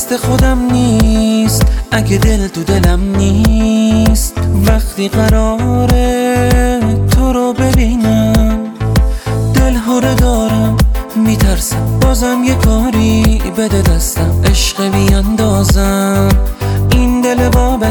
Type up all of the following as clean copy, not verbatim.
دست خودم نیست اگه دل تو دلم نیست. وقتی قراره تو رو ببینم دل هره دارم، میترسم بازم یه کاری بده دستم. عشق بیاندازم این دل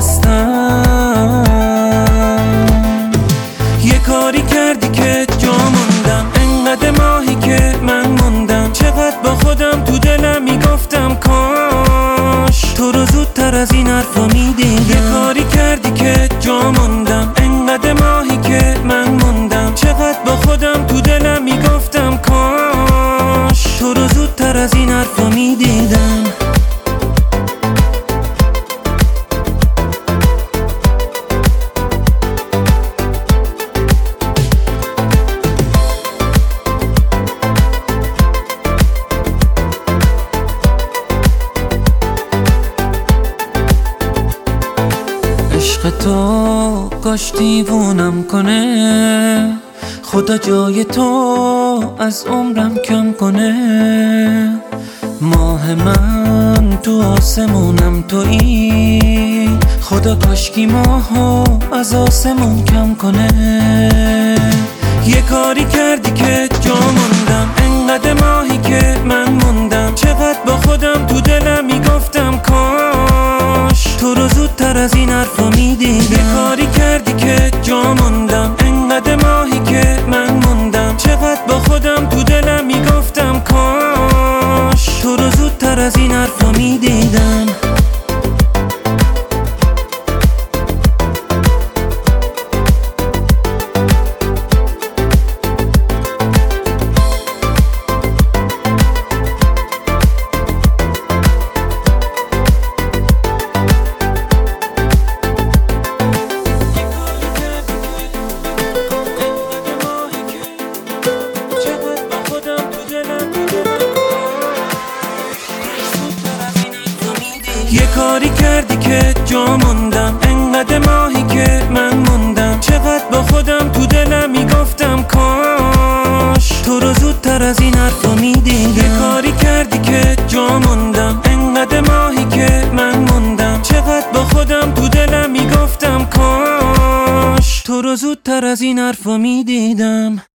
وابستم. یه کاری کردی که جا موندم، انقدر ماهی که من موندم. چقدر با خودم تو دلم میگفتم کاش تو رو زودتر از این حرفا میدیدم. یه کاری کردی که جا موندم، انقدر ماهی که من موندم. چقدر با خودم تو دلم میگفتم کاش تو رو زودتر از این حرفا میدیدم. عشق تو کاش دیوونم کنه، خدا جای تو از عمرم کم کنه. ماه من تو آسمونم تویی، خدا کاشکی ماهو از آسمون کم کنه. یه کاری کردی که جا موندم، انقدر ماهی که من موندم. چقدر با خودم تو دلم میگفتم کاش تو رو زودتر از این حرفا میدیدم. یه کاری کردی که جا موندم، انقدر ماهی که من موندم. چقدر با خودم تو دلم میگفتم کاش تو رو زودتر از این حرفا میدیدم. یه کاری کردی که جا موندم، انقدر ماهی که من موندم. چقدر با خودم تو دلم میگفتم کاش تو رو زودتر از این حرفا میدیدم. یه کاری کردی که جا موندم، انقدر ماهی که من موندم. چقدر با خودم تو دلم میگفتم کاش تو رو زودتر از این حرفا میدیدم.